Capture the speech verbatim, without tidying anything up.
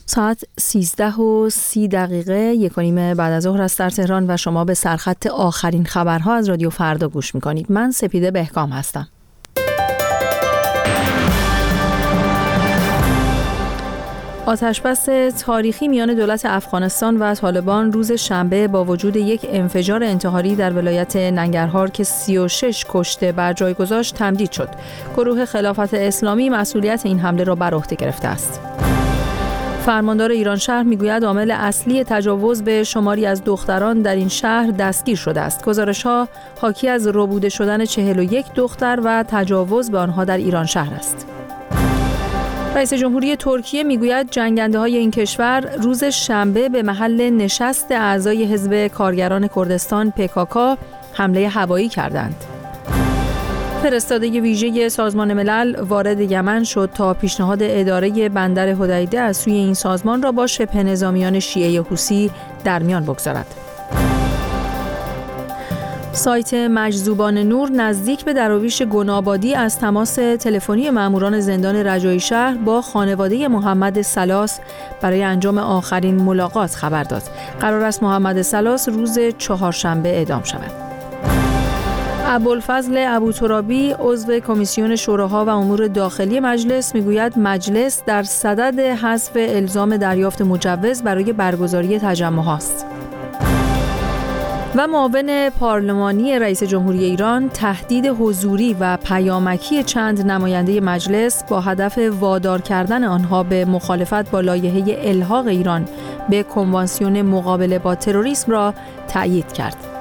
ساعت سیزده و سی دقیقه یک و نیم بعد از ظهر است در تهران و شما به سرخط آخرین خبرها از رادیو فردا گوش میکنید. من سپیده بهکام هستم. آتش‌بس تاریخی میان دولت افغانستان و طالبان روز شنبه با وجود یک انفجار انتحاری در ولایت ننگرهار که سی و شش کشته بر جای گذاشت تمدید شد. گروه خلافت اسلامی مسئولیت این حمله را بر عهده گرفته است. فرماندار ایران شهر میگوید عامل اصلی تجاوز به شماری از دختران در این شهر دستگیر شده است. گزارش‌ها حاکی از ربوده شدن چهل و یک دختر و تجاوز به آنها در ایران شهر است. رئیس جمهوری ترکیه میگوید جنگنده‌های این کشور روز شنبه به محل نشست اعضای حزب کارگران کردستان پی کی کی حمله هوایی کردند. فرستاده ویژه سازمان ملل وارد یمن شد تا پیشنهاد اداره بندر حدیده از سوی این سازمان را با شبه نظامیان شیعه حوثی در میان بگذارد. سایت مجذوبان نور نزدیک به دراویش گنابادی از تماس تلفنی ماموران زندان رجایی شهر با خانواده محمد سلاس برای انجام آخرین ملاقات خبر داد. قرار است محمد سلاس روز چهارشنبه اعدام شود. ابوالفضل ابوترابی عضو کمیسیون شوراها و امور داخلی مجلس میگوید مجلس در صدد حذف الزام دریافت مجوز برای برگزاری تجمع است. و معاون پارلمانی رئیس جمهوری ایران تهدید حضوری و پیامکی چند نماینده مجلس با هدف وادار کردن آنها به مخالفت با لایحه الحاق ایران به کنوانسیون مقابله با تروریسم را تأیید کرد.